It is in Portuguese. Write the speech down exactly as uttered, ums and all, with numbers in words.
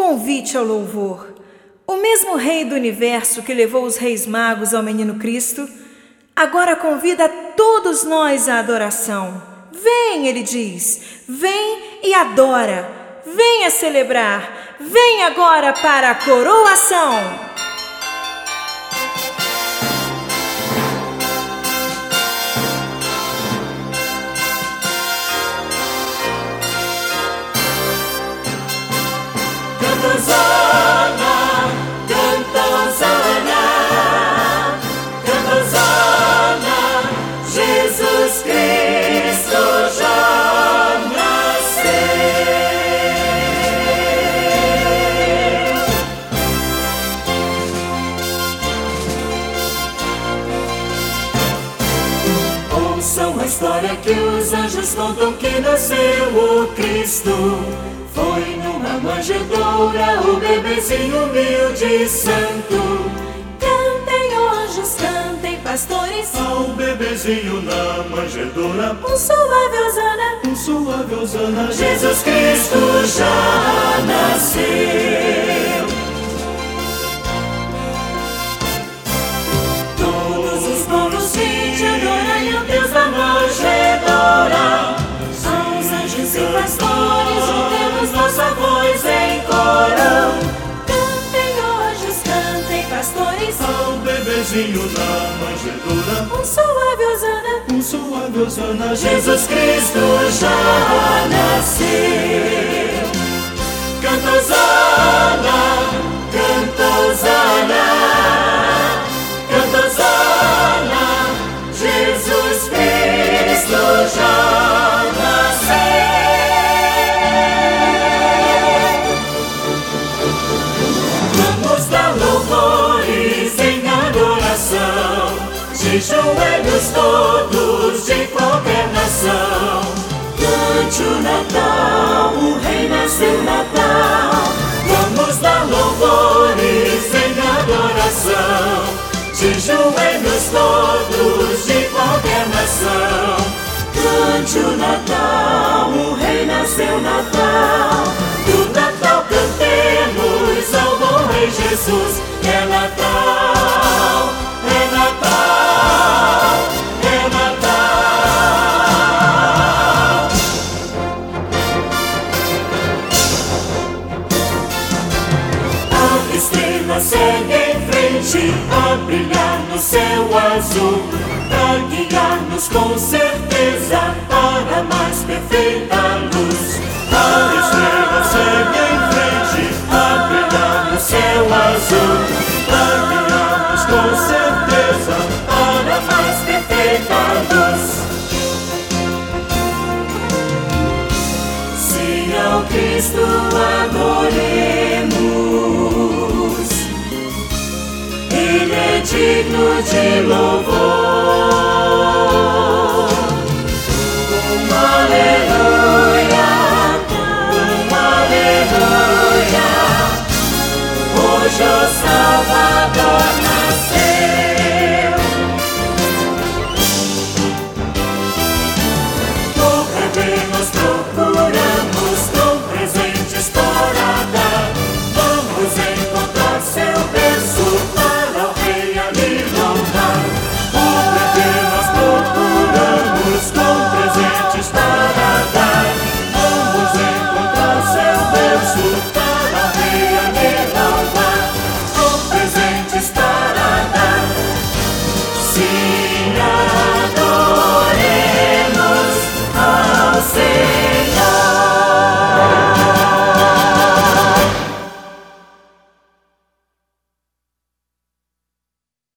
convite ao louvor. O mesmo Rei do Universo que levou os Reis Magos ao Menino Cristo, agora convida todos nós à adoração. Vem, ele diz, vem e adora, venha celebrar, vem agora para a coroação. Hosana, canta Hosana, canta Hosana, Jesus Cristo já nasceu. Ouçam a história que os anjos contam que nasceu o Cristo. Foi numa manjedoura o bebezinho humilde e santo. Cantem, anjos, cantem, pastores, ao bebezinho na manjedoura um suave hosana, um suave hosana. Jesus Cristo já nasceu. Todos os povos vinde adorem a Deus da manjedoura. Aos anjos e pastores juntemos nossa voz em coro. Cantem, anjos, cantem, pastores, ao bebezinho na manjedoura um suave hosana, um suave hosana. Jesus Cristo já nasceu. Canta hosana, canta hosana, canta hosana, Jesus Cristo já de joelhos todos de qualquer nação. Cante o Natal, o Rei nasceu Natal. Vamos dar louvores em adoração. De joelhos todos de qualquer nação. Cante o Natal, o Rei nasceu Natal. Do Natal cantemos ao bom Rei Jesus. É Natal, é Natal, é Natal. A estrela segue em frente a brilhar no céu azul, a guiar-nos com certeza para a mais perfeita luz. A estrela segue em frente a brilhar no céu azul, a guiar-nos com certeza para a mais perfeita luz. Se ao Cristo adoremos, Ele é digno de louvor. Um aleluia, um aleluia, hoje o Salvador